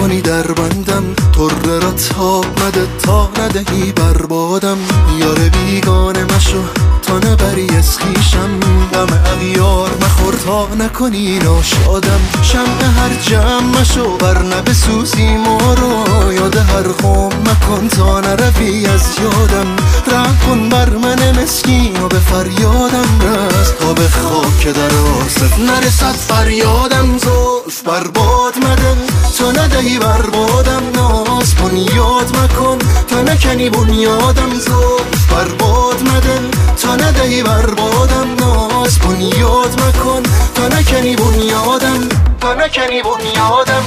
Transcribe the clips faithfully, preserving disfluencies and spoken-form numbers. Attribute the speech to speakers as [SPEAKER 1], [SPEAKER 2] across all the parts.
[SPEAKER 1] نکنی در بندم، طره را تاب مده تا ندهی بربادم. یار بیگانه مشو تا نبری از خویشم، غم اغیار مخور تا نکنی ناشادم. شمع هر جمع مشو ورنه بسوزی ما رو، یاد هر قوم مکن تا نروی از یادم. رحم کن بر من مسکین و به فریادم رس، تا به خاک در آسف نرسد فریادم. زلف برباد مده تا ندهی بربادم، ناز کن یاد مکن تا نکنی بنیادم. زلف برباد مده تا ندهی بربادم، ناز کن یاد مکن تا نکنی بنیادم، تا نکنی بنیادم.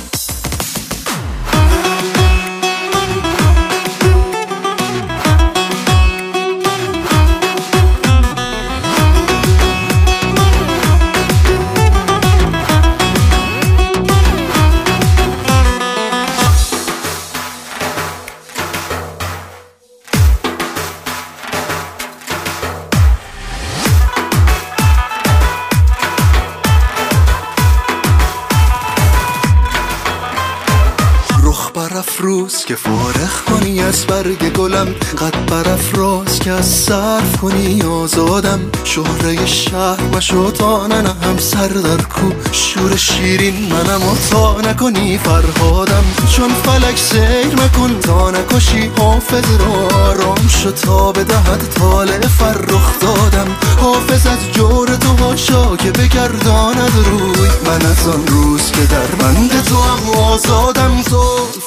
[SPEAKER 1] برافروز که فارغ کنی از برگ گلم، قد برافراز که از صرف کنی آزادم. شهره شهر مشو تا ننهم سر در کو، شور شیرین منم و تا نکنی فرهادم. چون فلک سیر مکن تا نکشی حافظ را، آرام شو تا بدهد طالع فرخ دادم. حافظ از جور تو هاشا که بگرداند روی، من از آن روز که در بند تو هم آزادم. زلف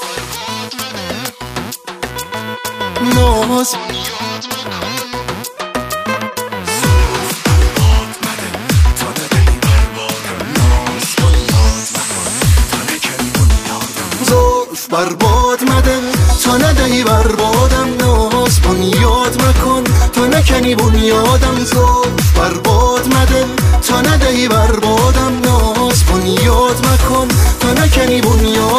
[SPEAKER 1] ناز زلف برباد مده تا ندهی بربادم، ناز کن یاد مکن تا نکنی بنیادم. زلف برباد مده تا ندهی بربادم، ناز کن یاد مکن تا نکنی بنیادم.